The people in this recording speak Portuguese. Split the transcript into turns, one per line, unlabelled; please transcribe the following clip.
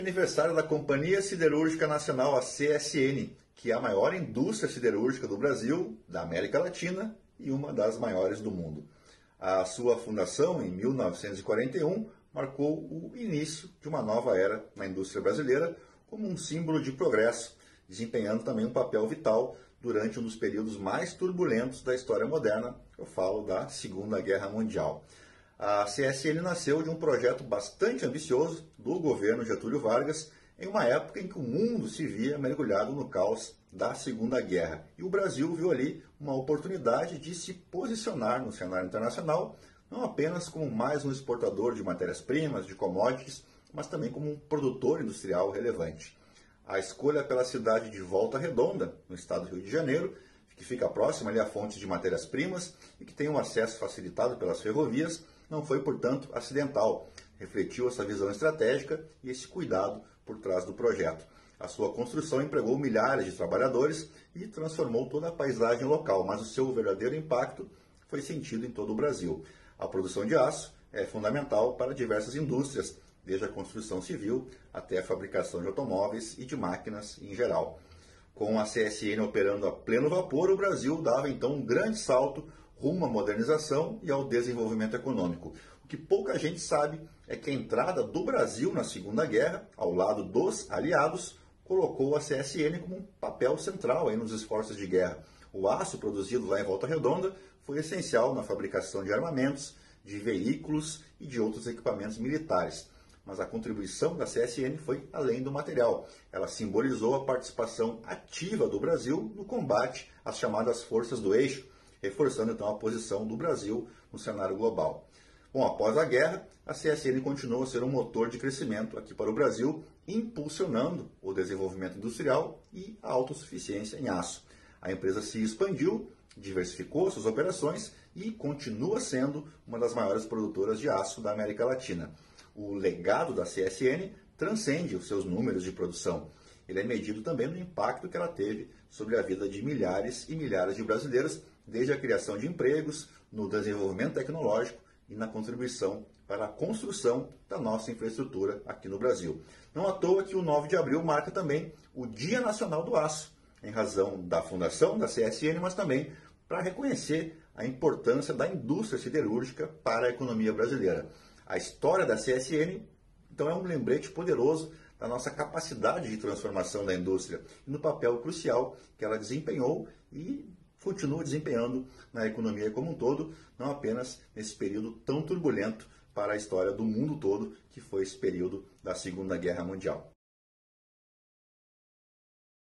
Aniversário da Companhia Siderúrgica Nacional, a CSN, que é a maior indústria siderúrgica do Brasil, da América Latina e uma das maiores do mundo. A sua fundação, em 1941, marcou o início de uma nova era na indústria brasileira como um símbolo de progresso, desempenhando também um papel vital durante um dos períodos mais turbulentos da história moderna, eu falo da Segunda Guerra Mundial. A CSN nasceu de um projeto bastante ambicioso do governo Getúlio Vargas, em uma época em que o mundo se via mergulhado no caos da Segunda Guerra. E o Brasil viu ali uma oportunidade de se posicionar no cenário internacional, não apenas como mais um exportador de matérias-primas, de commodities, mas também como um produtor industrial relevante. A escolha pela cidade de Volta Redonda, no estado do Rio de Janeiro, que fica próxima ali a fontes de matérias-primas e que tem um acesso facilitado pelas ferrovias, não foi, portanto, acidental. Refletiu essa visão estratégica e esse cuidado por trás do projeto. A sua construção empregou milhares de trabalhadores e transformou toda a paisagem local, mas o seu verdadeiro impacto foi sentido em todo o Brasil. A produção de aço é fundamental para diversas indústrias, desde a construção civil até a fabricação de automóveis e de máquinas em geral. Com a CSN operando a pleno vapor, o Brasil dava então um grande salto rumo à modernização e ao desenvolvimento econômico. O que pouca gente sabe é que a entrada do Brasil na Segunda Guerra, ao lado dos aliados, colocou a CSN como um papel central aí nos esforços de guerra. O aço produzido lá em Volta Redonda foi essencial na fabricação de armamentos, de veículos e de outros equipamentos militares. Mas a contribuição da CSN foi além do material. Ela simbolizou a participação ativa do Brasil no combate às chamadas forças do eixo, reforçando então a posição do Brasil no cenário global. Bom, após a guerra, a CSN continuou a ser um motor de crescimento aqui para o Brasil, impulsionando o desenvolvimento industrial e a autossuficiência em aço. A empresa se expandiu, diversificou suas operações e continua sendo uma das maiores produtoras de aço da América Latina. O legado da CSN transcende os seus números de produção. Ele é medido também no impacto que ela teve sobre a vida de milhares e milhares de brasileiros, desde a criação de empregos, no desenvolvimento tecnológico e na contribuição para a construção da nossa infraestrutura aqui no Brasil. Não à toa que o 9 de abril marca também o Dia Nacional do Aço, em razão da fundação da CSN, mas também para reconhecer a importância da indústria siderúrgica para a economia brasileira. A história da CSN, então, é um lembrete poderoso da nossa capacidade de transformação da indústria e no papel crucial que ela desempenhou e continua desempenhando na economia como um todo, não apenas nesse período tão turbulento para a história do mundo todo, que foi esse período da Segunda Guerra Mundial.